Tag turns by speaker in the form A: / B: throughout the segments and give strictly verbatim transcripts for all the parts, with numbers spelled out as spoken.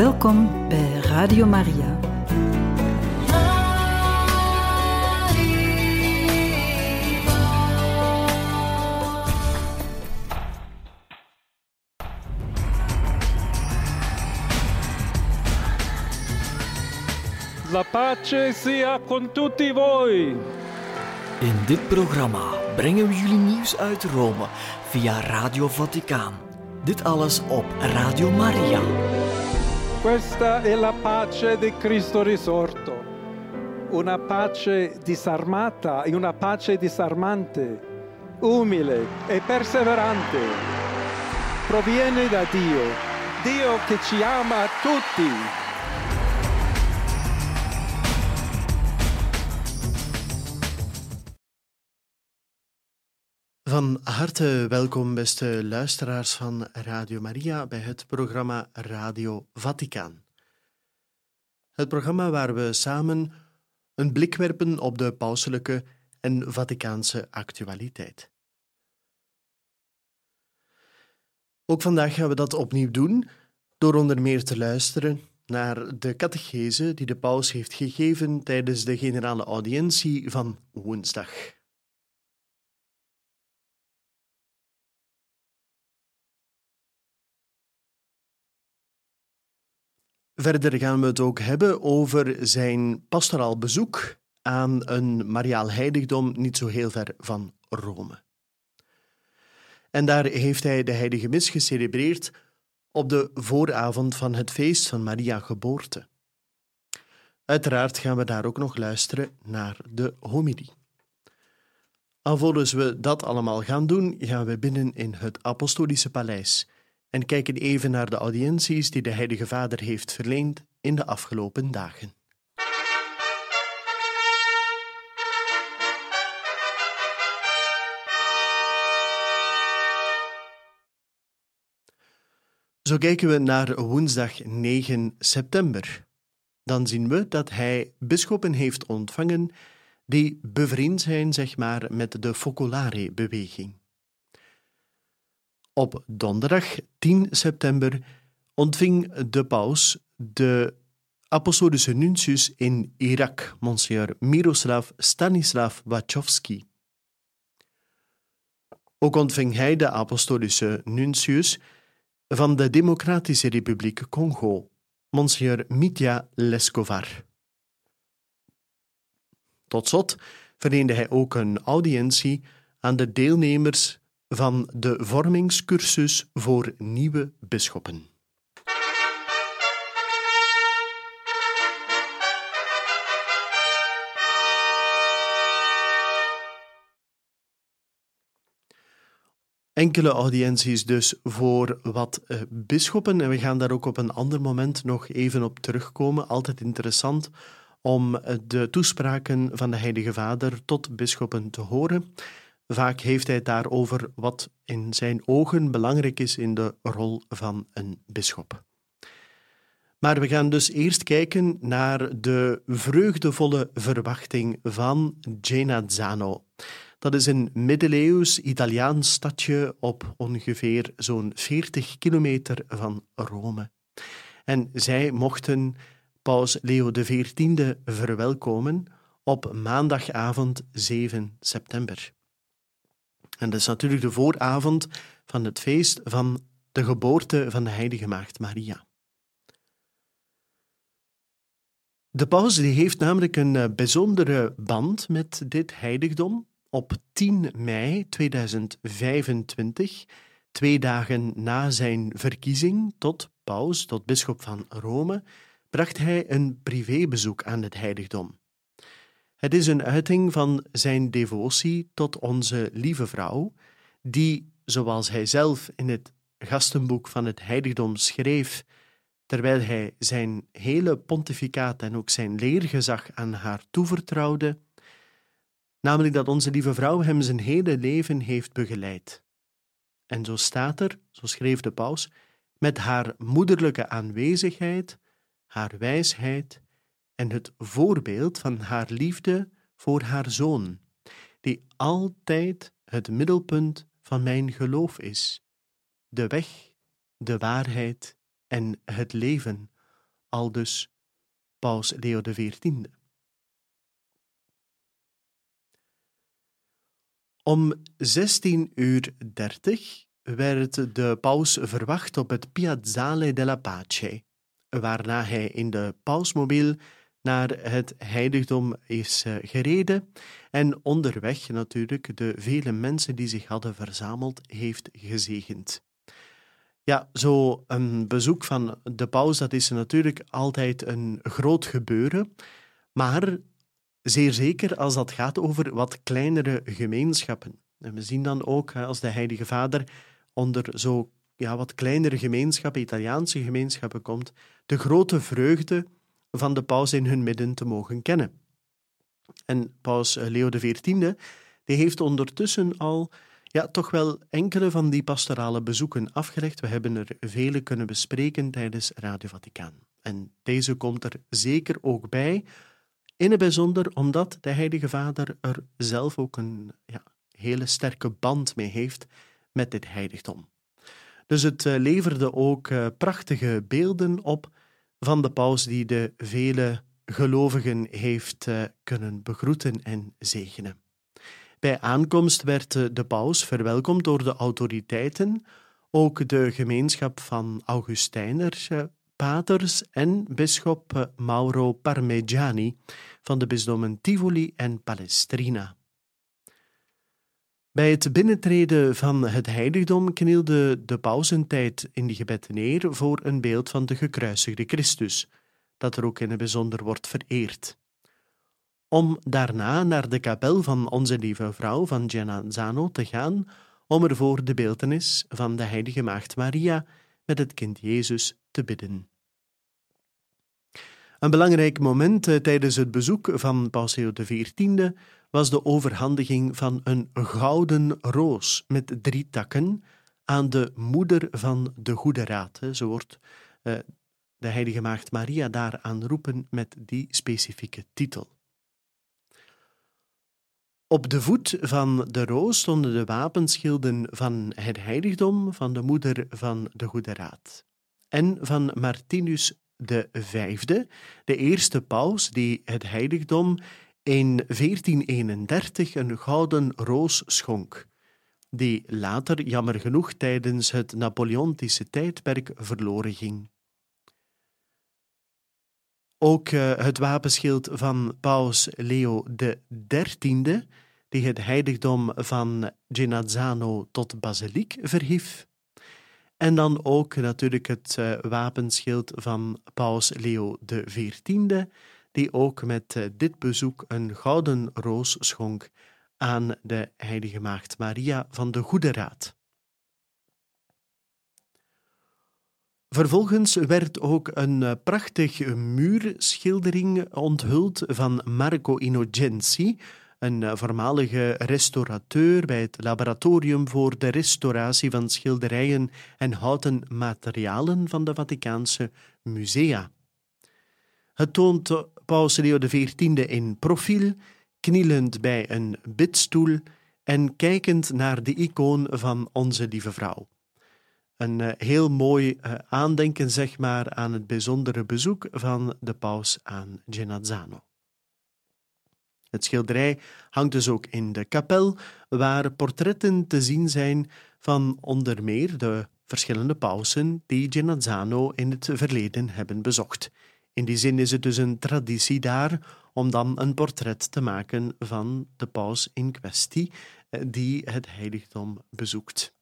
A: Welkom bij Radio Maria.
B: La pace sia con tutti voi.
C: In dit programma brengen we jullie nieuws uit Rome via Radio Vaticaan. Dit alles op Radio Maria.
B: Questa è la pace di Cristo risorto. Una pace disarmata e una pace disarmante, umile e perseverante. Proviene da Dio, Dio che ci ama tutti.
D: Van harte welkom, beste luisteraars van Radio Maria, bij het programma Radio Vaticaan. Het programma waar we samen een blik werpen op de pauselijke en Vaticaanse actualiteit. Ook vandaag gaan we dat opnieuw doen, door onder meer te luisteren naar de catechese die de paus heeft gegeven tijdens de generale audiëntie van woensdag. Verder gaan we het ook hebben over zijn pastoraal bezoek aan een mariaal heiligdom niet zo heel ver van Rome. En daar heeft hij de heilige mis gecelebreerd op de vooravond van het feest van Maria Geboorte. Uiteraard gaan we daar ook nog luisteren naar de homilie. Alvorens we dat allemaal gaan doen, gaan we binnen in het Apostolische Paleis en kijken even naar de audiënties die de Heilige Vader heeft verleend in de afgelopen dagen. Zo kijken we naar woensdag negen september. Dan zien we dat hij bisschoppen heeft ontvangen die bevriend zijn, zeg maar, met de Focolare-beweging. Op donderdag tien september ontving de paus de apostolische nuntius in Irak, Monsignor Miroslav Stanislav Wachowski. Ook ontving hij de apostolische nuntius van de Democratische Republiek Congo, Monsignor Mitya Leskovar. Tot slot verleende hij ook een audiëntie aan de deelnemers van de vormingscursus voor nieuwe bisschoppen. Enkele audiënties dus voor wat uh, bisschoppen, en we gaan daar ook op een ander moment nog even op terugkomen. Altijd interessant om uh, de toespraken van de Heilige Vader tot bisschoppen te horen. Vaak heeft hij het daarover wat in zijn ogen belangrijk is in de rol van een bisschop. Maar we gaan dus eerst kijken naar de vreugdevolle verwachting van Genazzano. Dat is een middeleeuws Italiaans stadje op ongeveer zo'n veertig kilometer van Rome. En zij mochten paus Leo de veertiende verwelkomen op maandagavond zeven september. En dat is natuurlijk de vooravond van het feest van de geboorte van de heilige maagd Maria. De paus die heeft namelijk een bijzondere band met dit heiligdom. Op tien mei tweeduizend vijfentwintig, twee dagen na zijn verkiezing tot paus, tot bisschop van Rome, bracht hij een privébezoek aan het heiligdom. Het is een uiting van zijn devotie tot onze lieve vrouw, die, zoals hij zelf in het gastenboek van het heiligdom schreef, terwijl hij zijn hele pontificaat en ook zijn leergezag aan haar toevertrouwde, namelijk dat onze lieve vrouw hem zijn hele leven heeft begeleid. En zo staat er, zo schreef de paus, met haar moederlijke aanwezigheid, haar wijsheid en het voorbeeld van haar liefde voor haar zoon, die altijd het middelpunt van mijn geloof is, de weg, de waarheid en het leven, aldus paus Leo de veertiende. Om zestien uur dertig werd de paus verwacht op het Piazzale della Pace, waarna hij in de pausmobiel naar het heiligdom is gereden en onderweg natuurlijk de vele mensen die zich hadden verzameld heeft gezegend. Ja, zo een bezoek van de paus, dat is natuurlijk altijd een groot gebeuren, maar zeer zeker als dat gaat over wat kleinere gemeenschappen. En we zien dan ook als de Heilige Vader onder zo ja, wat kleinere gemeenschappen, Italiaanse gemeenschappen komt, de grote vreugde van de paus in hun midden te mogen kennen. En paus Leo de veertiende die heeft ondertussen al ja, toch wel enkele van die pastorale bezoeken afgelegd. We hebben er vele kunnen bespreken tijdens Radio Vaticaan. En deze komt er zeker ook bij, in het bijzonder omdat de Heilige Vader er zelf ook een ja, hele sterke band mee heeft met dit heiligdom. Dus het uh, leverde ook uh, prachtige beelden op van de paus die de vele gelovigen heeft uh, kunnen begroeten en zegenen. Bij aankomst werd uh, de paus verwelkomd door de autoriteiten, ook de gemeenschap van Augustijners, uh, paters en bisschop uh, Mauro Parmigiani van de bisdommen Tivoli en Palestrina. Bij het binnentreden van het heiligdom knielde de paus een tijd in die gebed neer voor een beeld van de gekruisigde Christus, dat er ook in het bijzonder wordt vereerd. Om daarna naar de kapel van Onze Lieve Vrouw van Genazzano te gaan, om er voor de beeltenis van de heilige Maagd Maria met het kind Jezus te bidden. Een belangrijk moment tijdens het bezoek van paus Leo de veertiende was de overhandiging van een gouden roos met drie takken aan de moeder van de Goede Raad. Zo wordt uh, de heilige Maagd Maria daar aanroepen met die specifieke titel. Op de voet van de roos stonden de wapenschilden van het heiligdom van de moeder van de Goede Raad en van Martinus de Vijfde, de eerste paus die het heiligdom in veertien eenendertig een gouden roos schonk, die later, jammer genoeg, tijdens het Napoleontische tijdperk verloren ging. Ook uh, het wapenschild van paus Leo de dertiende, die het heiligdom van Genazzano tot basiliek verhief. En dan ook natuurlijk het uh, wapenschild van paus Leo de veertiende, die ook met uh, dit bezoek een gouden roos schonk aan de heilige Maagd Maria van de Goede Raad. Vervolgens werd ook een uh, prachtig muurschildering onthuld van Marco Innocenzi, een uh, voormalige restaurateur bij het Laboratorium voor de Restauratie van Schilderijen en Houten Materialen van de Vaticaanse Musea. Het toont paus Leo de veertiende in profiel, knielend bij een bidstoel en kijkend naar de icoon van Onze Lieve Vrouw. Een uh, heel mooi uh, aandenken, zeg maar, aan het bijzondere bezoek van de paus aan Genazzano. Het schilderij hangt dus ook in de kapel, waar portretten te zien zijn van onder meer de verschillende pausen die Genazzano in het verleden hebben bezocht. In die zin is het dus een traditie daar om dan een portret te maken van de paus in kwestie die het heiligdom bezoekt.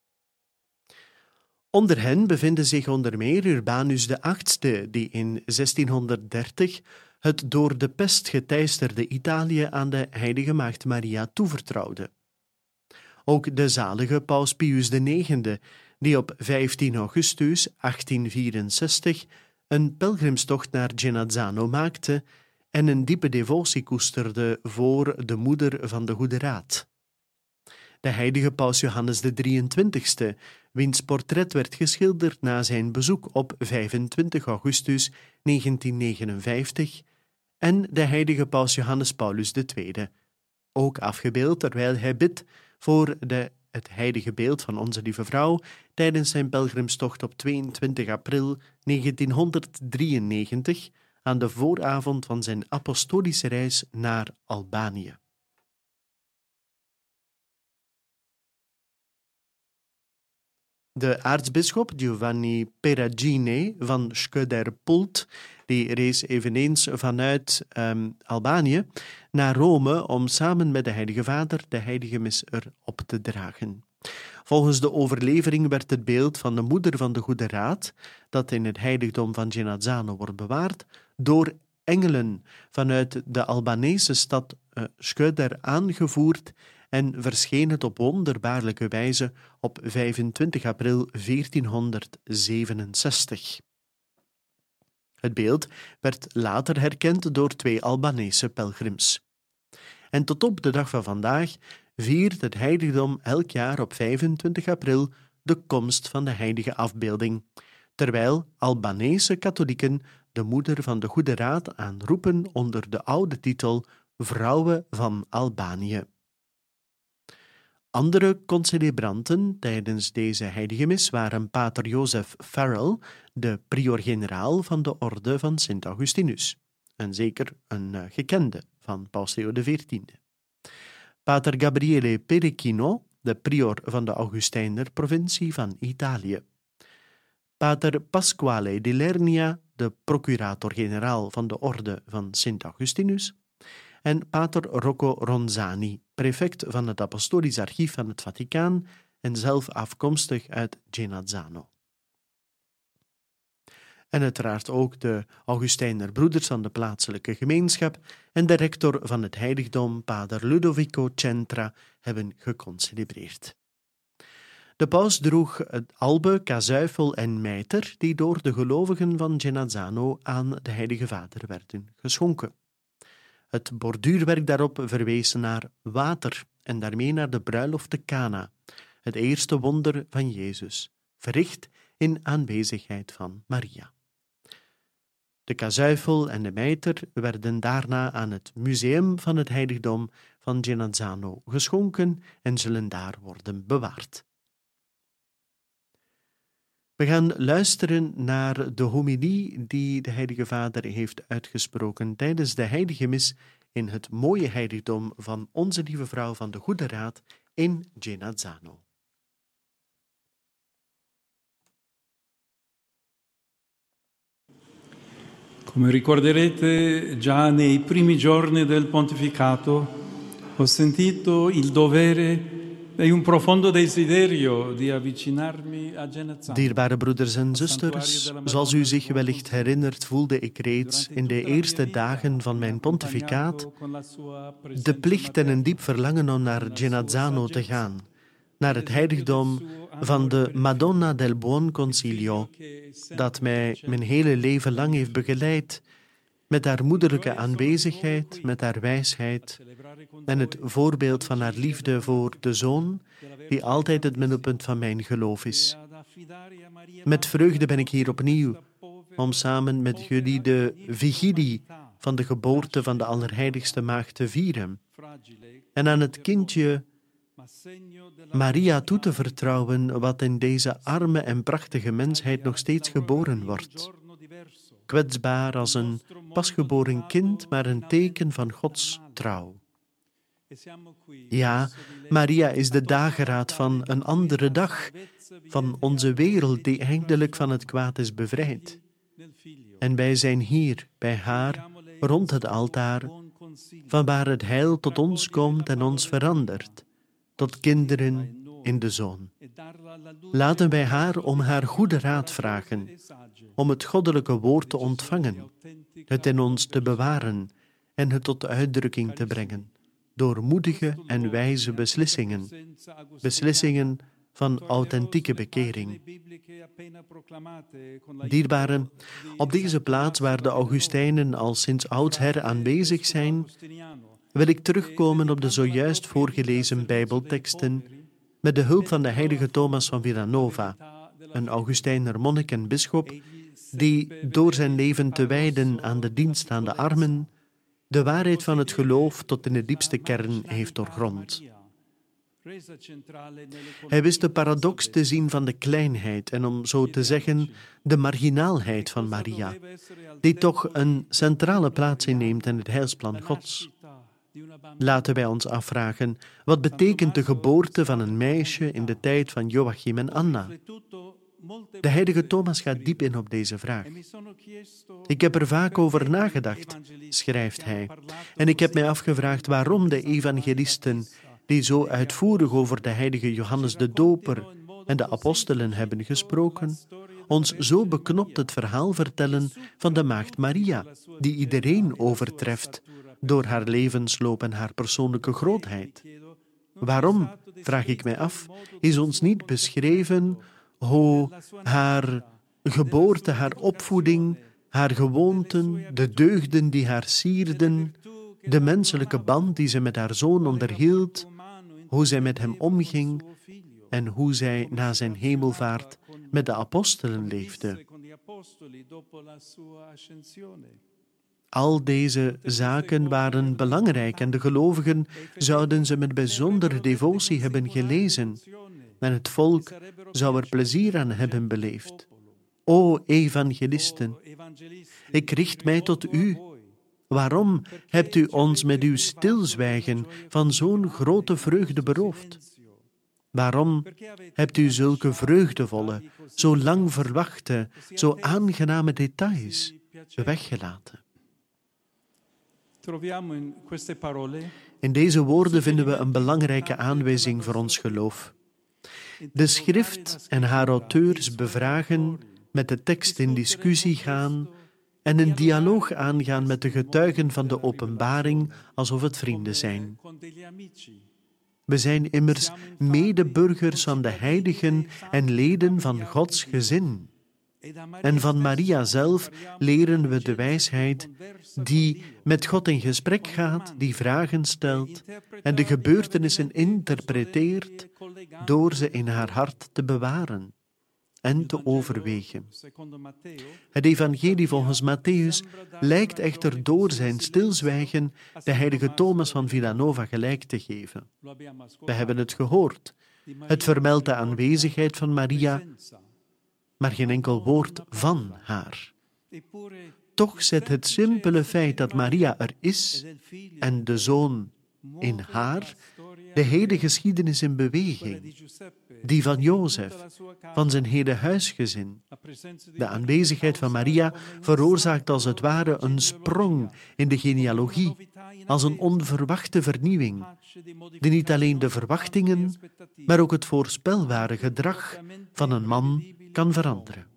D: Onder hen bevinden zich onder meer Urbanus de achtste, die in zestienhonderddertig het door de pest geteisterde Italië aan de heilige Maagd Maria toevertrouwde. Ook de zalige paus Pius de negende, die op vijftien augustus achttienhonderdvierenzestig een pelgrimstocht naar Genazzano maakte en een diepe devotie koesterde voor de moeder van de Goede Raad. De heilige paus Johannes de drieëntwintigste, wiens portret werd geschilderd na zijn bezoek op vijfentwintig augustus negentienhonderdnegenenvijftig, en de heilige paus Johannes Paulus de tweede, ook afgebeeld terwijl hij bidt voor de het heilige beeld van Onze Lieve Vrouw tijdens zijn pelgrimstocht op tweeëntwintig april negentienhonderddrieënnegentig aan de vooravond van zijn apostolische reis naar Albanië. De aartsbisschop Giovanni Peragine van Skøderpult, die rees eveneens vanuit um, Albanië naar Rome om samen met de Heilige Vader de heilige mis erop te dragen. Volgens de overlevering werd het beeld van de moeder van de Goede Raad, dat in het heiligdom van Genazzano wordt bewaard, door engelen vanuit de Albanese stad uh, Skøder aangevoerd en verscheen het op wonderbaarlijke wijze op vijfentwintig april veertienhonderdzevenenzestig. Het beeld werd later herkend door twee Albanese pelgrims. En tot op de dag van vandaag viert het heiligdom elk jaar op vijfentwintig april de komst van de heilige afbeelding, terwijl Albanese katholieken de moeder van de Goede Raad aanroepen onder de oude titel Vrouwen van Albanië. Andere concelebranten tijdens deze heilige mis waren pater Joseph Farrell, de prior-generaal van de orde van Sint Augustinus, en zeker een uh, gekende van Paus Leo de veertiende. Pater Gabriele Perechino, de prior van de Augustijner-provincie van Italië. Pater Pasquale di Lernia, de procurator-generaal van de orde van Sint Augustinus, en pater Rocco Ronzani, prefect van het Apostolisch Archief van het Vaticaan en zelf afkomstig uit Genazzano. En uiteraard ook de Augustijner broeders van de plaatselijke gemeenschap en de rector van het heiligdom, pater Ludovico Centra, hebben geconcelebreerd. De paus droeg het albe, kazuifel en mijter die door de gelovigen van Genazzano aan de Heilige Vader werden geschonken. Het borduurwerk daarop verwees naar water en daarmee naar de bruiloft te Cana, het eerste wonder van Jezus, verricht in aanwezigheid van Maria. De kazuifel en de mijter werden daarna aan het museum van het heiligdom van Genazzano geschonken en zullen daar worden bewaard. We gaan luisteren naar de homilie die de Heilige Vader heeft uitgesproken tijdens de heilige mis in het mooie heiligdom van Onze Lieve Vrouw van de Goede Raad in Genazzano.
B: Come ricorderete, già nei primi giorni del pontificato ho sentito il dovere e un profondo desiderio di avvicinarmi a Genazzano.
D: Dierbare broeders en zusters, zoals u zich wellicht herinnert, voelde ik reeds in de eerste dagen van mijn pontificaat de plicht en een diep verlangen om naar Genazzano te gaan, naar het heiligdom van de Madonna del Buon Consiglio, dat mij mijn hele leven lang heeft begeleid, met haar moederlijke aanwezigheid, met haar wijsheid en het voorbeeld van haar liefde voor de Zoon, die altijd het middelpunt van mijn geloof is. Met vreugde ben ik hier opnieuw, om samen met jullie de vigilie van de geboorte van de Allerheiligste Maagd te vieren en aan het kindje Maria toe te vertrouwen wat in deze arme en prachtige mensheid nog steeds geboren wordt. Kwetsbaar als een pasgeboren kind, maar een teken van Gods trouw. Ja, Maria is de dageraad van een andere dag, van onze wereld die eindelijk van het kwaad is bevrijd. En wij zijn hier, bij haar, rond het altaar, van waar het heil tot ons komt en ons verandert, tot kinderen in de Zoon. Laten wij haar om haar goede raad vragen, om het goddelijke woord te ontvangen, het in ons te bewaren en het tot uitdrukking te brengen, door moedige en wijze beslissingen, beslissingen van authentieke bekering. Dierbaren, op deze plaats waar de Augustijnen al sinds oudsher aanwezig zijn, wil ik terugkomen op de zojuist voorgelezen Bijbelteksten met de hulp van de heilige Thomas van Villanova, een Augustijner monnik en bisschop, die door zijn leven te wijden aan de dienst aan de armen, de waarheid van het geloof tot in de diepste kern heeft doorgrond. Hij wist de paradox te zien van de kleinheid en, om zo te zeggen, de marginaalheid van Maria, die toch een centrale plaats inneemt in het heilsplan Gods. Laten wij ons afvragen, wat betekent de geboorte van een meisje in de tijd van Joachim en Anna? De heilige Thomas gaat diep in op deze vraag. Ik heb er vaak over nagedacht, schrijft hij, en ik heb mij afgevraagd waarom de evangelisten, die zo uitvoerig over de heilige Johannes de Doper en de apostelen hebben gesproken, ons zo beknopt het verhaal vertellen van de maagd Maria, die iedereen overtreft door haar levensloop en haar persoonlijke grootheid. Waarom, vraag ik mij af, is ons niet beschreven hoe haar geboorte, haar opvoeding, haar gewoonten, de deugden die haar sierden, de menselijke band die ze met haar zoon onderhield, hoe zij met hem omging en hoe zij na zijn hemelvaart met de apostelen leefde. Al deze zaken waren belangrijk en de gelovigen zouden ze met bijzondere devotie hebben gelezen en het volk zou er plezier aan hebben beleefd. O evangelisten, ik richt mij tot u. Waarom hebt u ons met uw stilzwijgen van zo'n grote vreugde beroofd? Waarom hebt u zulke vreugdevolle, zo lang verwachte, zo aangename details weggelaten? In deze woorden vinden we een belangrijke aanwijzing voor ons geloof. De schrift en haar auteurs bevragen, met de tekst in discussie gaan en een dialoog aangaan met de getuigen van de openbaring alsof het vrienden zijn. We zijn immers medeburgers van de heiligen en leden van Gods gezin. En van Maria zelf leren we de wijsheid die met God in gesprek gaat, die vragen stelt en de gebeurtenissen interpreteert door ze in haar hart te bewaren en te overwegen. Het evangelie volgens Mattheüs lijkt echter door zijn stilzwijgen de heilige Thomas van Villanova gelijk te geven. We hebben het gehoord. Het vermeldt de aanwezigheid van Maria, maar geen enkel woord van haar. Toch zet het simpele feit dat Maria er is en de Zoon in haar de hele geschiedenis in beweging, die van Jozef, van zijn hele huisgezin. De aanwezigheid van Maria veroorzaakt als het ware een sprong in de genealogie, als een onverwachte vernieuwing, die niet alleen de verwachtingen, maar ook het voorspelbare gedrag van een man kan veranderen.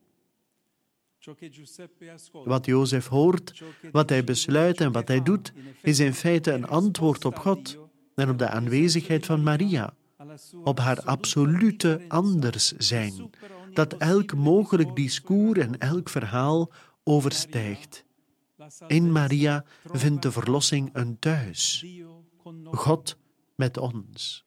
D: Wat Jozef hoort, wat hij besluit en wat hij doet, is in feite een antwoord op God en op de aanwezigheid van Maria, op haar absolute anders zijn, dat elk mogelijk discours en elk verhaal overstijgt. In Maria vindt de verlossing een thuis, God met ons.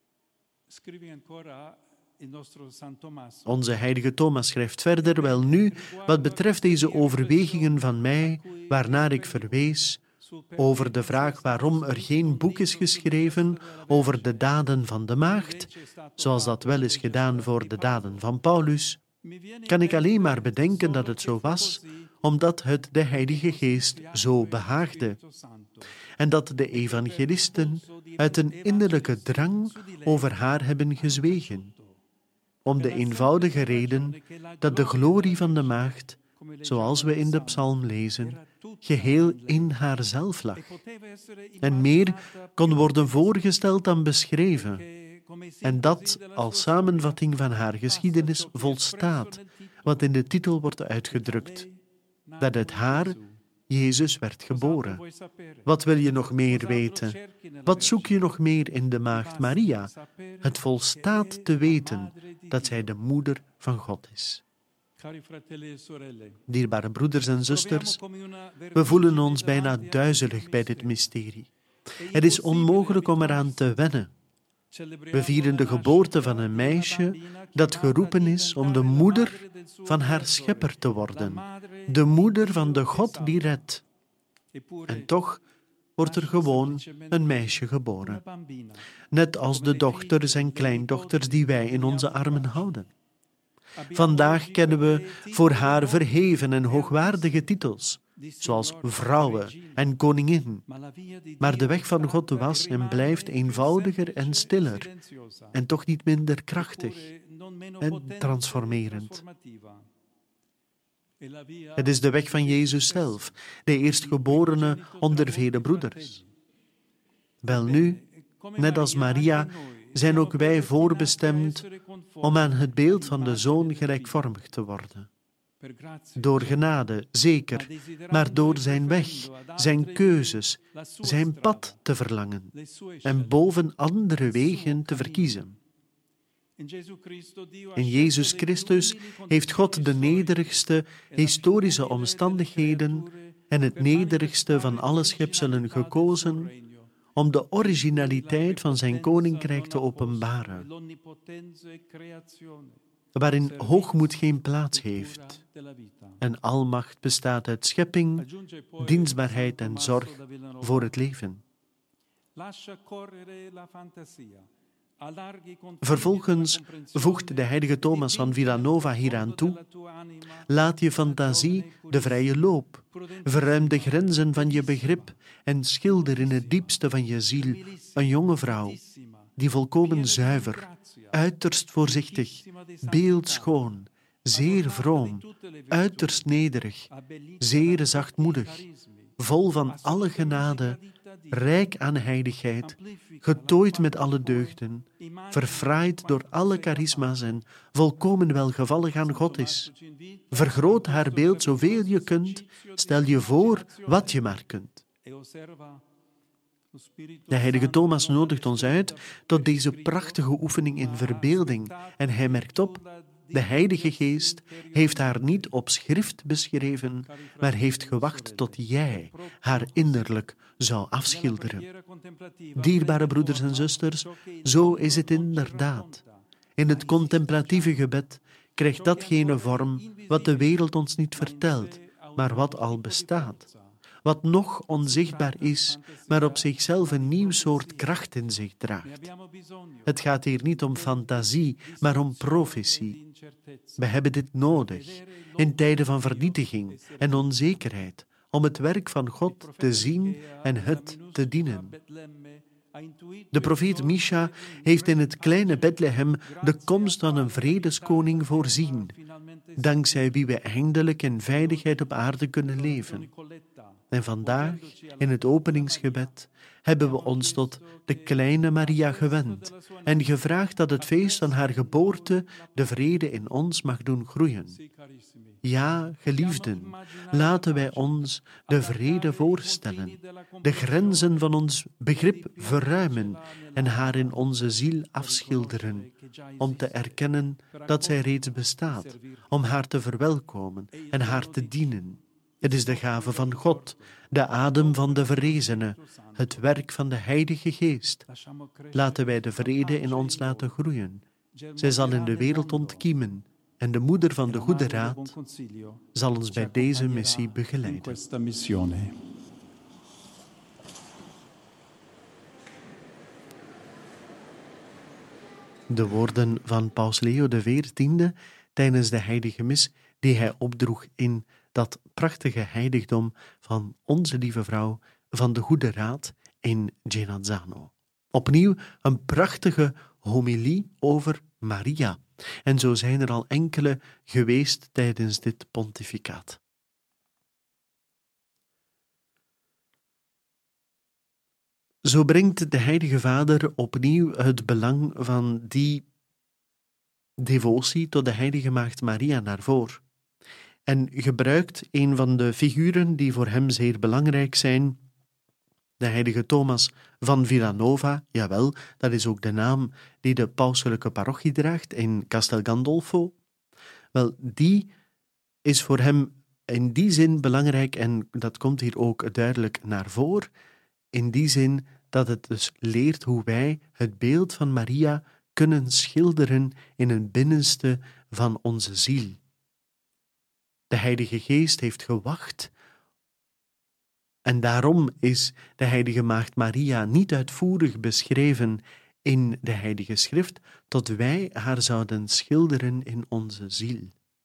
D: Onze heilige Thomas schrijft verder, wel nu, wat betreft deze overwegingen van mij, waarnaar ik verwees, over de vraag waarom er geen boek is geschreven over de daden van de maagd, zoals dat wel is gedaan voor de daden van Paulus, kan ik alleen maar bedenken dat het zo was, omdat het de Heilige Geest zo behaagde, en dat de evangelisten uit een innerlijke drang over haar hebben gezwegen, om de eenvoudige reden dat de glorie van de maagd, zoals we in de psalm lezen, geheel in haarzelf lag, en meer kon worden voorgesteld dan beschreven, en dat als samenvatting van haar geschiedenis volstaat, wat in de titel wordt uitgedrukt, dat uit haar Jezus werd geboren. Wat wil je nog meer weten? Wat zoek je nog meer in de maagd Maria? Het volstaat te weten dat zij de moeder van God is. Dierbare broeders en zusters, we voelen ons bijna duizelig bij dit mysterie. Het is onmogelijk om eraan te wennen. We vieren de geboorte van een meisje dat geroepen is om de moeder van haar schepper te worden, de moeder van de God die redt. En toch wordt er gewoon een meisje geboren. Net als de dochters en kleindochters die wij in onze armen houden. Vandaag kennen we voor haar verheven en hoogwaardige titels, zoals vrouwen en koningin. Maar de weg van God was en blijft eenvoudiger en stiller, en toch niet minder krachtig en transformerend. Het is de weg van Jezus zelf, de eerstgeborene onder vele broeders. Welnu, net als Maria, zijn ook wij voorbestemd om aan het beeld van de Zoon gelijkvormig te worden. Door genade, zeker, maar door zijn weg, zijn keuzes, zijn pad te verlangen en boven andere wegen te verkiezen. In Jezus Christus heeft God de nederigste historische omstandigheden en het nederigste van alle schepselen gekozen om de originaliteit van zijn koninkrijk te openbaren, waarin hoogmoed geen plaats heeft en almacht bestaat uit schepping, dienstbaarheid en zorg voor het leven. Vervolgens voegt de heilige Thomas van Villanova hieraan toe: laat je fantasie de vrije loop, verruim de grenzen van je begrip en schilder in het diepste van je ziel een jonge vrouw, die volkomen zuiver, uiterst voorzichtig, beeldschoon, zeer vroom, uiterst nederig, zeer zachtmoedig, vol van alle genade, rijk aan heiligheid, getooid met alle deugden, verfraaid door alle charisma's en volkomen welgevallig aan God is. Vergroot haar beeld zoveel je kunt, stel je voor wat je maar kunt. De heilige Thomas nodigt ons uit tot deze prachtige oefening in verbeelding en hij merkt op: de Heilige Geest heeft haar niet op schrift beschreven, maar heeft gewacht tot jij haar innerlijk zou afschilderen. Dierbare broeders en zusters, zo is het inderdaad. In het contemplatieve gebed krijgt datgene vorm wat de wereld ons niet vertelt, maar wat al bestaat. Wat nog onzichtbaar is, maar op zichzelf een nieuw soort kracht in zich draagt. Het gaat hier niet om fantasie, maar om profetie. We hebben dit nodig, in tijden van vernietiging en onzekerheid, om het werk van God te zien en het te dienen. De profeet Micha heeft in het kleine Bethlehem de komst van een vredeskoning voorzien, dankzij wie we eindelijk in veiligheid op aarde kunnen leven. En vandaag, in het openingsgebed, hebben we ons tot de kleine Maria gewend en gevraagd dat het feest van haar geboorte de vrede in ons mag doen groeien. Ja, geliefden, laten wij ons de vrede voorstellen, de grenzen van ons begrip verruimen en haar in onze ziel afschilderen, om te erkennen dat zij reeds bestaat, om haar te verwelkomen en haar te dienen. Het is de gave van God, de adem van de verrezene, het werk van de Heilige Geest. Laten wij de vrede in ons laten groeien. Zij zal in de wereld ontkiemen en de moeder van de goede raad zal ons bij deze missie begeleiden. De woorden van Paus Leo de veertiende tijdens de heilige mis die hij opdroeg in dat prachtige heiligdom van onze lieve vrouw van de Goede Raad in Genazzano. Opnieuw een prachtige homilie over Maria. En zo zijn er al enkele geweest tijdens dit pontificaat. Zo brengt de Heilige Vader opnieuw het belang van die devotie tot de Heilige Maagd Maria naar voren. En gebruikt een van de figuren die voor hem zeer belangrijk zijn, de heilige Thomas van Villanova, jawel, dat is ook de naam die de pauselijke parochie draagt in Castel Gandolfo. Wel, die is voor hem in die zin belangrijk en dat komt hier ook duidelijk naar voren, in die zin dat het dus leert hoe wij het beeld van Maria kunnen schilderen in het binnenste van onze ziel. De Heilige Geest heeft gewacht En daarom is de heilige Maagd Maria niet uitvoerig beschreven in de Heilige Schrift, tot wij haar zouden schilderen in onze ziel.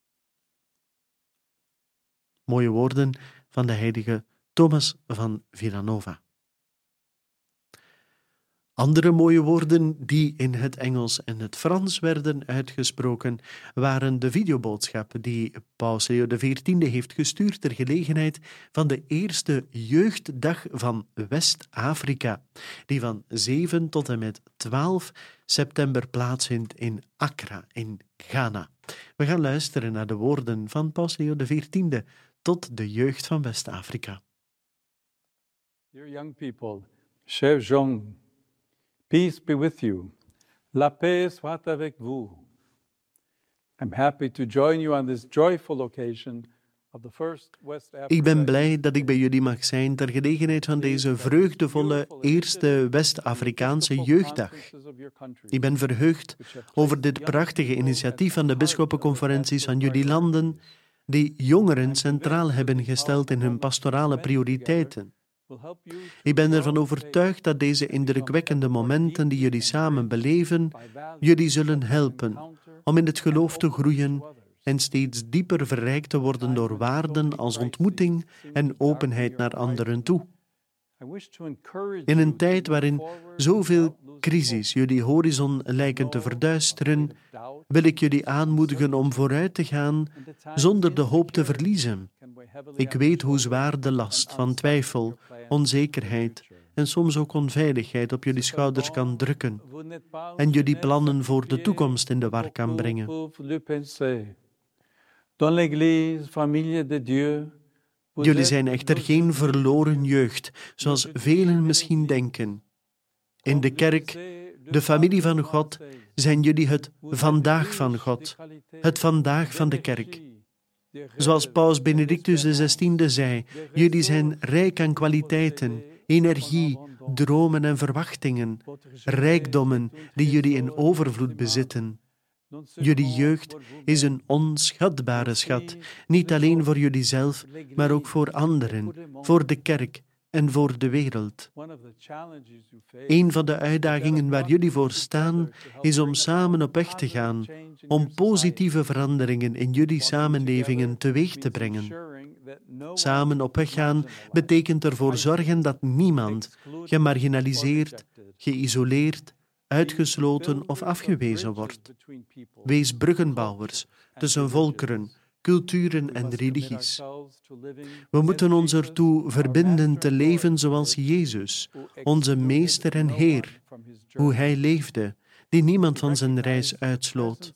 D: Mooie woorden van de heilige Thomas van Villanova. Andere mooie woorden die in het Engels en het Frans werden uitgesproken, waren de videoboodschap die Paus Leo de veertiende heeft gestuurd ter gelegenheid van de eerste jeugddag van West-Afrika, die van zeven tot en met twaalf september plaatsvindt in Accra in Ghana. We gaan luisteren naar de woorden van Paus Leo de veertiende tot de jeugd van West-Afrika.
B: Dear young people, chers jeunes, peace be with you. La paix soit avec vous. I'm happy to join you on this joyful occasion of the first West Africa.
D: Ik ben blij dat ik bij jullie mag zijn ter gelegenheid van deze vreugdevolle eerste West-Afrikaanse jeugddag. Ik ben verheugd over dit prachtige initiatief van de bisschoppenconferenties van jullie landen, die jongeren centraal hebben gesteld in hun pastorale prioriteiten. Ik ben ervan overtuigd dat deze indrukwekkende momenten die jullie samen beleven, jullie zullen helpen om in het geloof te groeien en steeds dieper verrijkt te worden door waarden als ontmoeting en openheid naar anderen toe. In een tijd waarin zoveel crisis jullie horizon lijken te verduisteren, wil ik jullie aanmoedigen om vooruit te gaan zonder de hoop te verliezen. Ik weet hoe zwaar de last van twijfel, onzekerheid en soms ook onveiligheid op jullie schouders kan drukken en jullie plannen voor de toekomst in de war kan brengen. Jullie zijn echter geen verloren jeugd, zoals velen misschien denken. In de kerk, de familie van God, zijn jullie het vandaag van God, het vandaag van de kerk. Zoals Paus Benedictus de zestiende zei, jullie zijn rijk aan kwaliteiten, energie, dromen en verwachtingen, rijkdommen die jullie in overvloed bezitten. Jullie jeugd is een onschatbare schat, niet alleen voor jullie zelf, maar ook voor anderen, voor de kerk en voor de wereld. Een van de uitdagingen waar jullie voor staan, is om samen op weg te gaan, om positieve veranderingen in jullie samenlevingen teweeg te brengen. Samen op weg gaan betekent ervoor zorgen dat niemand gemarginaliseerd, geïsoleerd, uitgesloten of afgewezen wordt. Wees bruggenbouwers tussen volkeren, culturen en religies. We moeten ons ertoe verbinden te leven zoals Jezus, onze Meester en Heer, hoe Hij leefde, die niemand van zijn reis uitsloot.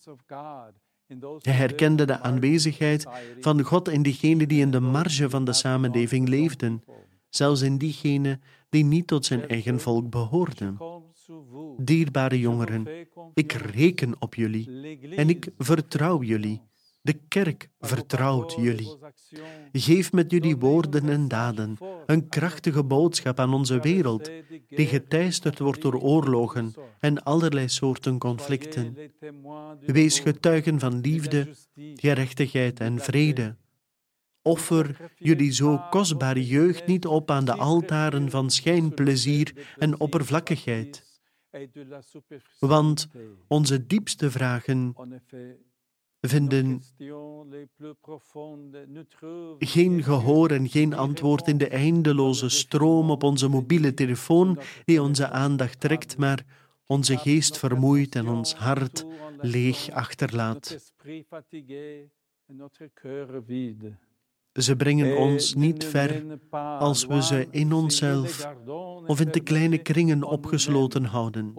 D: Hij herkende de aanwezigheid van God in diegenen die in de marge van de samenleving leefden, zelfs in diegenen die niet tot zijn eigen volk behoorden. Dierbare jongeren, ik reken op jullie en ik vertrouw jullie. De kerk vertrouwt jullie. Geef met jullie woorden en daden een krachtige boodschap aan onze wereld, die geteisterd wordt door oorlogen en allerlei soorten conflicten. Wees getuigen van liefde, gerechtigheid en vrede. Offer jullie zo kostbare jeugd niet op aan de altaren van schijnplezier en oppervlakkigheid. Want onze diepste vragen vinden geen gehoor en geen antwoord in de eindeloze stroom op onze mobiele telefoon die onze aandacht trekt, maar onze geest vermoeit en ons hart leeg achterlaat. Ze brengen ons niet ver als we ze in onszelf of in te kleine kringen opgesloten houden.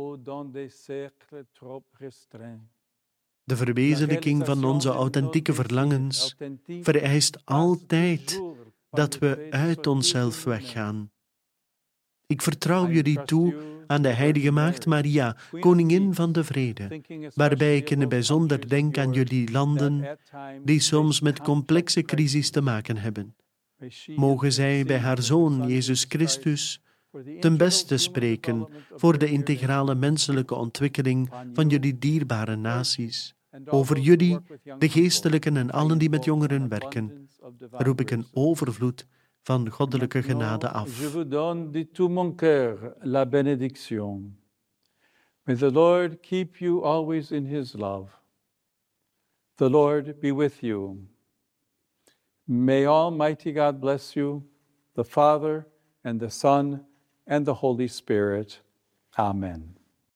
D: De verwezenlijking van onze authentieke verlangens vereist altijd dat we uit onszelf weggaan. Ik vertrouw jullie toe aan de heilige Maagd Maria, koningin van de vrede, waarbij ik in het bijzonder denk aan jullie landen die soms met complexe crisis te maken hebben. Mogen zij bij haar Zoon Jezus Christus ten beste spreken voor de integrale menselijke ontwikkeling van jullie dierbare naties. Over jullie, de geestelijken en allen die met jongeren werken, roep ik een overvloed van goddelijke genade
B: Maintenant,
D: af.
B: je vous donne de tout mon cœur la bénédiction. May the Lord keep you always in his love. The Lord be with you. May Almighty God bless you, the Father and the Son and the Holy Spirit. Amen.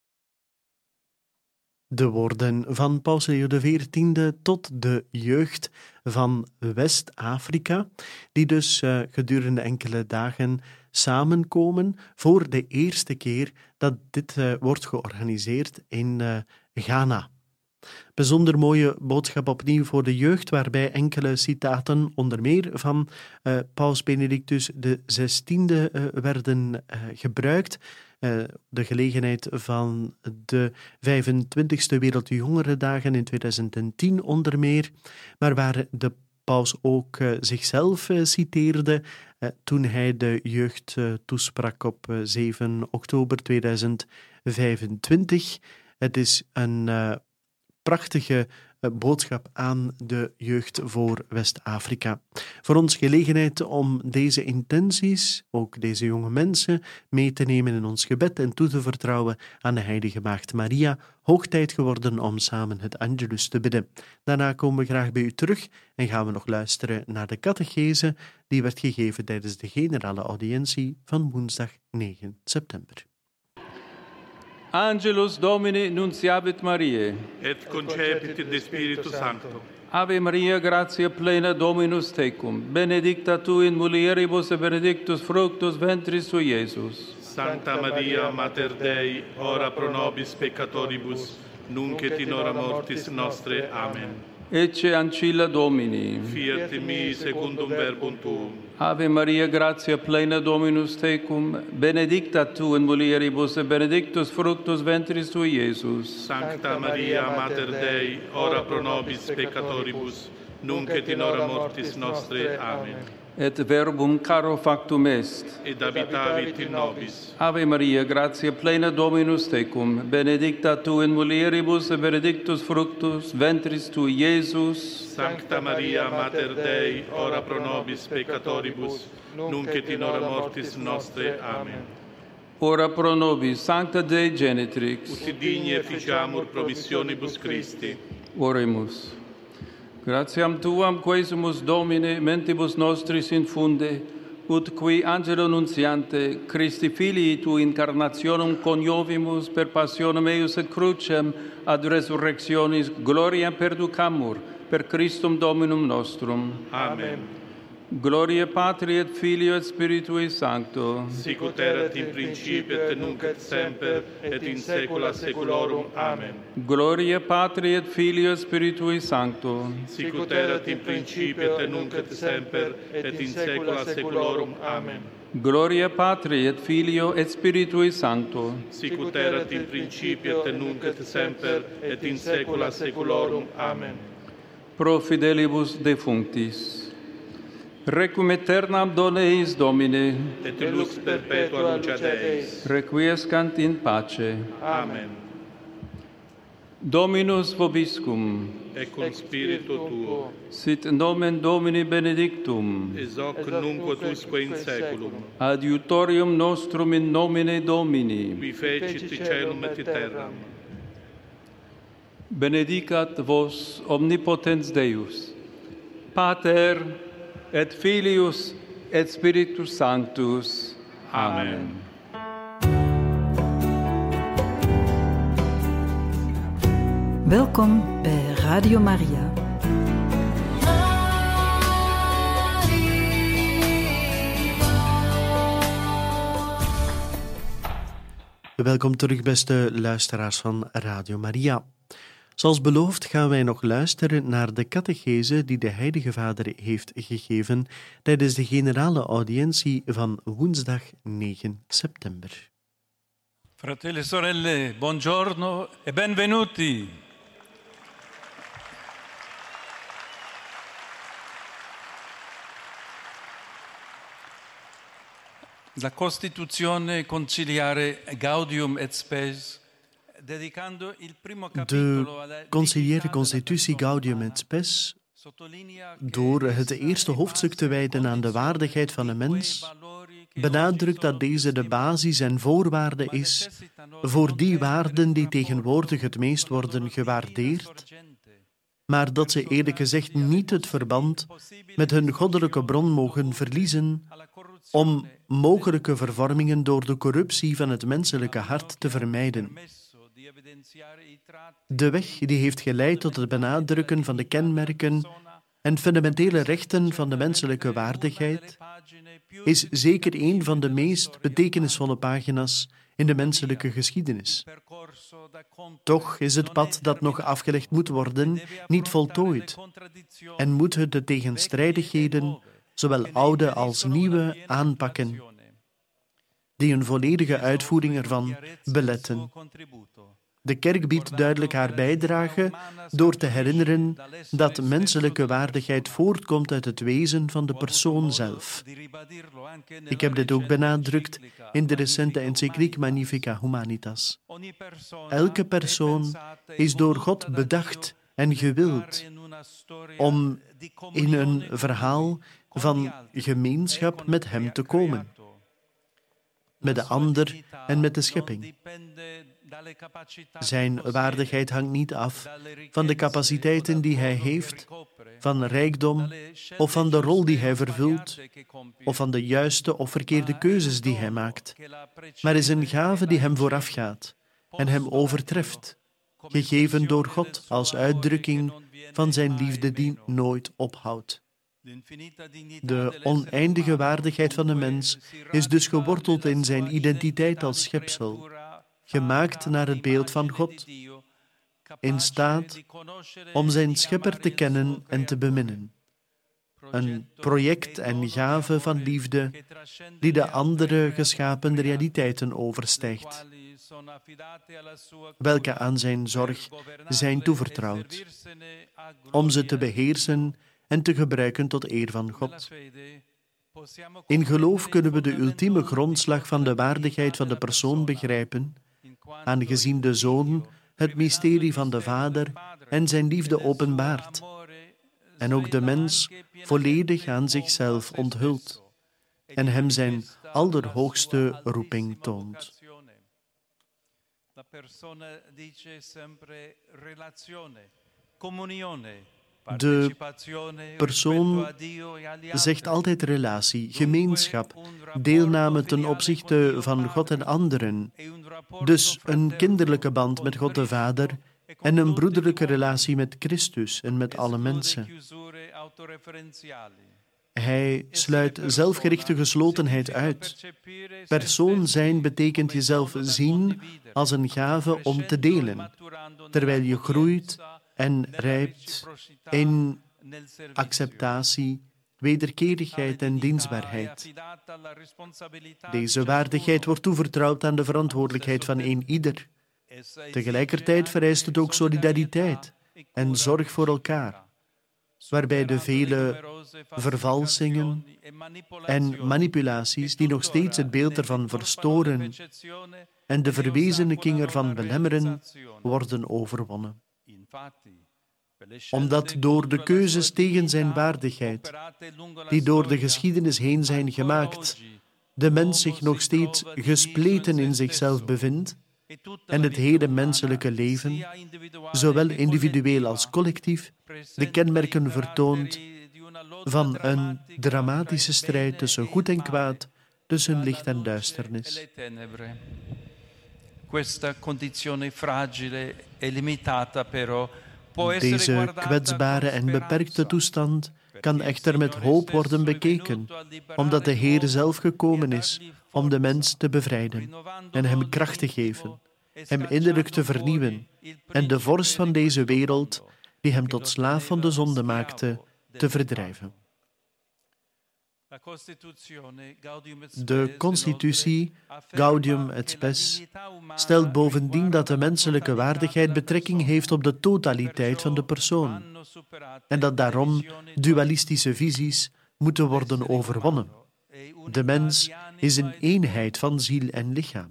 D: De woorden van Paus Leo de veertiende tot de jeugd van West-Afrika, die dus uh, gedurende enkele dagen samenkomen voor de eerste keer dat dit uh, wordt georganiseerd in uh, Ghana. Bijzonder mooie boodschap opnieuw voor de jeugd, waarbij enkele citaten, onder meer van uh, Paus Benedictus de zestiende, uh, werden uh, gebruikt. Uh, de gelegenheid van de vijfentwintigste Wereldjongerendagen in tweeduizend tien onder meer, maar waar de paus ook uh, zichzelf uh, citeerde uh, toen hij de jeugd uh, toesprak op uh, zeven oktober tweeduizend vijfentwintig. Het is een uh, prachtige uh, boodschap aan de jeugd voor West-Afrika. Voor ons gelegenheid om deze intenties, ook deze jonge mensen, mee te nemen in ons gebed en toe te vertrouwen aan de heilige Maagd Maria. Hoog tijd geworden om samen het Angelus te bidden. Daarna komen we graag bij u terug en gaan we nog luisteren naar de catechese die werd gegeven tijdens de generale audiëntie van woensdag negen september.
B: Angelus Domini nunciavit Mariae.
E: Et concepit de Spiritu Sancto.
B: Ave Maria, gratia plena, Dominus tecum, benedicta tu in mulieribus et benedictus fructus ventris tui, Iesus.
E: Sancta Maria, Mater Dei, ora pro nobis peccatoribus, nunc et in hora mortis nostre. Amen.
B: Ecce ancilla Domini.
E: Fiat mi secundum verbum tuum.
B: Ave Maria, gratia plena, Dominus tecum, benedicta tu in mulieribus et benedictus fructus ventris tui, Iesus.
E: Sancta Maria, Mater Dei, ora pro nobis peccatoribus, nunc et in hora mortis nostre. Amen.
B: Et verbum caro factum est.
E: Et habitavit in nobis.
B: Ave Maria, gratia plena, Dominus tecum, benedicta tu in mulieribus et benedictus fructus ventris tui, Iesus.
E: Sancta Maria, Mater Dei, ora pro nobis peccatoribus, nunc et in hora mortis nostre. Amen.
B: Ora pro nobis, Sancta Dei Genitrix.
E: Ut digni efficiamur promissionibus Christi.
B: Oremus. Gratiam Tuam, quesumus Domine, mentibus nostris infunde, ut qui angelo nuntiante, Christi Filii tu incarnationem coniovimus per passionem eius et crucem ad resurrectionis gloriam perducamur, per Christum Dominum nostrum.
E: Amen.
B: Gloria Patri et Filio et Spiritui Sancto.
E: Sic ut erat in principio et nunc et semper et in saecula saeculorum. Amen.
B: Gloria Patri et Filio et Spiritui Sancto.
E: Sic ut erat in principio et nunc et semper et in saecula saeculorum. Amen.
B: Gloria Patri et Filio et Spiritui Sancto.
E: Sic ut erat in principio et nunc et semper et in saecula saeculorum. Amen.
B: Pro fidelibus defunctis. Requiem aeternam dona eis Domine.
E: Et lux perpetua luceat eis.
B: Requiescant in pace.
E: Amen.
B: Dominus vobiscum.
E: Et cum spiritu tuo.
B: Sit nomen Domini benedictum.
E: Ex hoc nunc et usque in saeculum.
B: Adiutorium nostrum in nomine Domini.
E: Qui fecit caelum et terram.
B: Benedicat vos omnipotens Deus, Pater et Filius et Spiritus Sanctus. Amen.
A: Welkom bij Radio Maria.
D: Welkom terug, beste luisteraars van Radio Maria. Zoals beloofd gaan wij nog luisteren naar de catechese die de Heilige Vader heeft gegeven tijdens de generale audiëntie van woensdag negen september.
B: Fratelli e sorelle, buongiorno e benvenuti. La Costituzione conciliare Gaudium et Spes, dedicando il primo capitolo alla
D: De conciliaire constitutie Gaudium et Spes Door het eerste hoofdstuk te wijden aan de waardigheid van een mens, benadrukt dat deze de basis en voorwaarde is voor die waarden die tegenwoordig het meest worden gewaardeerd, maar dat ze eerlijk gezegd niet het verband met hun goddelijke bron mogen verliezen om mogelijke vervormingen door de corruptie van het menselijke hart te vermijden. De weg die heeft geleid tot het benadrukken van de kenmerken en fundamentele rechten van de menselijke waardigheid is zeker een van de meest betekenisvolle pagina's in de menselijke geschiedenis. Toch is het pad dat nog afgelegd moet worden niet voltooid en moet het de tegenstrijdigheden, zowel oude als nieuwe, aanpakken, die een volledige uitvoering ervan beletten. De kerk biedt duidelijk haar bijdrage door te herinneren dat menselijke waardigheid voortkomt uit het wezen van de persoon zelf. Ik heb dit ook benadrukt in de recente encycliek Magnificat Humanitas. Elke persoon is door God bedacht en gewild om in een verhaal van gemeenschap met Hem te komen, met de ander en met de schepping. Zijn waardigheid hangt niet af van de capaciteiten die hij heeft, van rijkdom of van de rol die hij vervult, of van de juiste of verkeerde keuzes die hij maakt, maar is een gave die hem voorafgaat en hem overtreft, gegeven door God als uitdrukking van zijn liefde die nooit ophoudt. De oneindige waardigheid van de mens is dus geworteld in zijn identiteit als schepsel, gemaakt naar het beeld van God, in staat om zijn schepper te kennen en te beminnen. Een project en gave van liefde die de andere geschapen realiteiten overstijgt, welke aan zijn zorg zijn toevertrouwd, om ze te beheersen en te gebruiken tot eer van God. In geloof kunnen we de ultieme grondslag van de waardigheid van de persoon begrijpen, aangezien de Zoon het mysterie van de Vader en zijn liefde openbaart, en ook de mens volledig aan zichzelf onthult en hem zijn allerhoogste roeping toont. De persoon zegt altijd relatie, gemeenschap, deelname ten opzichte van God en anderen. Dus een kinderlijke band met God de Vader en een broederlijke relatie met Christus en met alle mensen. Hij sluit zelfgerichte geslotenheid uit. Persoon zijn betekent jezelf zien als een gave om te delen, terwijl je groeit en rijpt in acceptatie, wederkerigheid en dienstbaarheid. Deze waardigheid wordt toevertrouwd aan de verantwoordelijkheid van een ieder. Tegelijkertijd vereist het ook solidariteit en zorg voor elkaar, waarbij de vele vervalsingen en manipulaties die nog steeds het beeld ervan verstoren en de verwezenlijking ervan belemmeren, worden overwonnen. Omdat door de keuzes tegen zijn waardigheid, die door de geschiedenis heen zijn gemaakt, de mens zich nog steeds gespleten in zichzelf bevindt en het hele menselijke leven, zowel individueel als collectief, de kenmerken vertoont van een dramatische strijd tussen goed en kwaad, tussen licht en duisternis. Deze kwetsbare en beperkte toestand kan echter met hoop worden bekeken, omdat de Heer zelf gekomen is om de mens te bevrijden en hem kracht te geven, hem innerlijk te vernieuwen en de vorst van deze wereld, die hem tot slaaf van de zonde maakte, te verdrijven. De constitutie Gaudium et Spes stelt bovendien dat de menselijke waardigheid betrekking heeft op de totaliteit van de persoon en dat daarom dualistische visies moeten worden overwonnen. De mens is een eenheid van ziel en lichaam.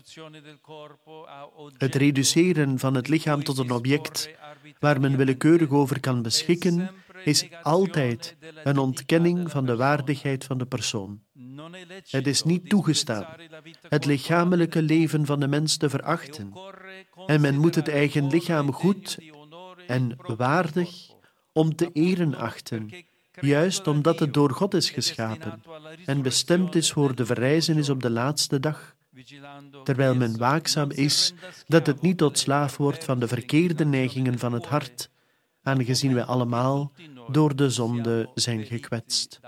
D: Het reduceren van het lichaam tot een object waar men willekeurig over kan beschikken, is altijd een ontkenning van de waardigheid van de persoon. Het is niet toegestaan het lichamelijke leven van de mens te verachten. En men moet het eigen lichaam goed en waardig om te eren achten, juist omdat het door God is geschapen en bestemd is voor de verrijzenis op de laatste dag, terwijl men waakzaam is dat het niet tot slaaf wordt van de verkeerde neigingen van het hart, aangezien wij allemaal door de zonde zijn gekwetst.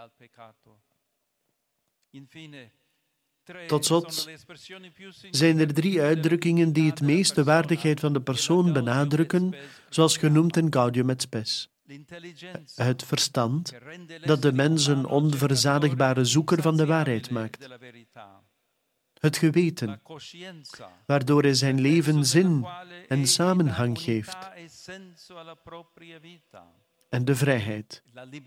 D: Tot slot zijn er drie uitdrukkingen die het meest de waardigheid van de persoon benadrukken, zoals genoemd in Gaudium et Spes. Het verstand, dat de mens een onverzadigbare zoeker van de waarheid maakt. Het geweten, waardoor hij zijn leven zin en samenhang geeft. En de vrijheid,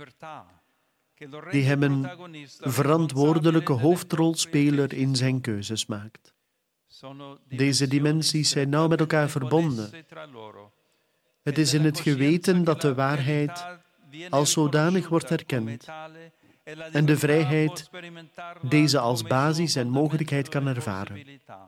D: die hem een verantwoordelijke hoofdrolspeler in zijn keuzes maakt. Deze dimensies zijn nauw met elkaar verbonden. Het is in het geweten dat de waarheid als zodanig wordt erkend en de vrijheid deze als basis en mogelijkheid kan ervaren.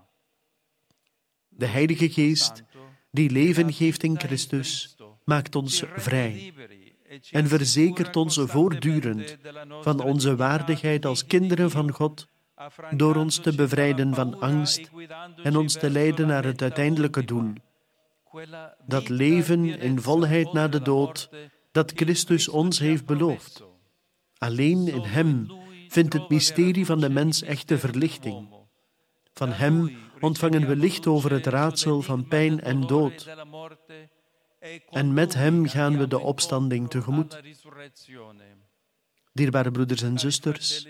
D: De Heilige Geest, die leven geeft in Christus, maakt ons vrij en verzekert ons voortdurend van onze waardigheid als kinderen van God, door ons te bevrijden van angst en ons te leiden naar het uiteindelijke doel. Dat leven in volheid na de dood, dat Christus ons heeft beloofd. Alleen in Hem vindt het mysterie van de mens echte verlichting. Van Hem ontvangen we licht over het raadsel van pijn en dood. En met Hem gaan we de opstanding tegemoet. Dierbare broeders en zusters,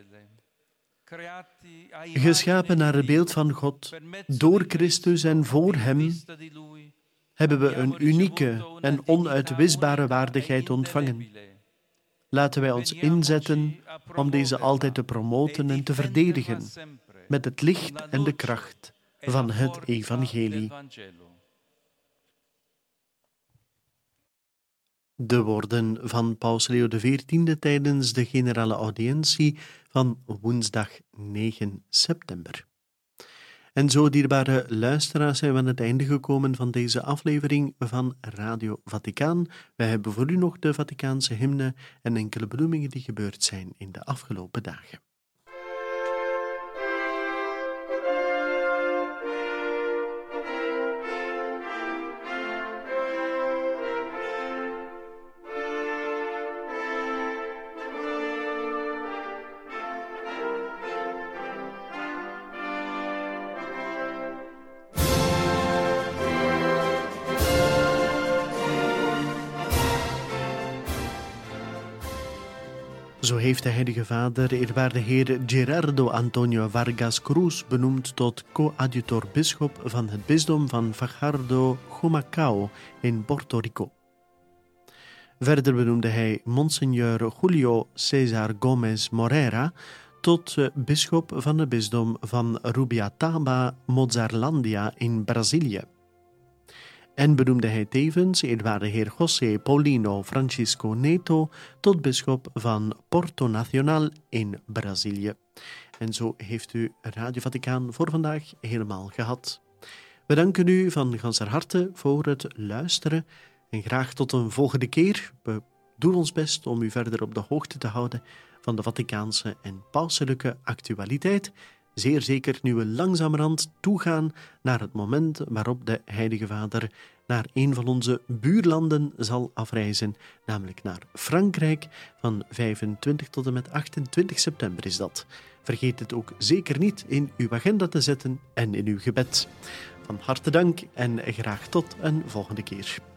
D: geschapen naar het beeld van God, door Christus en voor Hem, hebben we een unieke en onuitwisbare waardigheid ontvangen. Laten wij ons inzetten om deze altijd te promoten en te verdedigen met het licht en de kracht van het evangelie. De woorden van Paus Leo de veertiende tijdens de generale audiëntie van woensdag negen september. En zo, dierbare luisteraars, zijn we aan het einde gekomen van deze aflevering van Radio Vaticaan. Wij hebben voor u nog de Vaticaanse hymne en enkele benoemingen die gebeurd zijn in de afgelopen dagen. Zo heeft de Heilige Vader eerwaarde heer Gerardo Antonio Vargas Cruz benoemd tot coadjutor-bisschop van het bisdom van Fajardo-Humacao in Puerto Rico. Verder benoemde hij Monsignor Julio César Gómez Moreira tot bisschop van het bisdom van Rubiataba, Mozarlandia in Brazilië. En benoemde hij tevens eerwaarde heer José Paulino Francisco Neto tot bisschop van Porto Nacional in Brazilië. En zo heeft u Radio Vaticaan voor vandaag helemaal gehad. We danken u van ganser harte voor het luisteren en graag tot een volgende keer. We doen ons best om u verder op de hoogte te houden van de Vaticaanse en pauselijke actualiteit. Zeer zeker nu we langzamerhand toegaan naar het moment waarop de Heilige Vader naar een van onze buurlanden zal afreizen, namelijk naar Frankrijk. Van vijfentwintig tot en met achtentwintig september is dat. Vergeet het ook zeker niet in uw agenda te zetten en in uw gebed. Van harte dank en graag tot een volgende keer.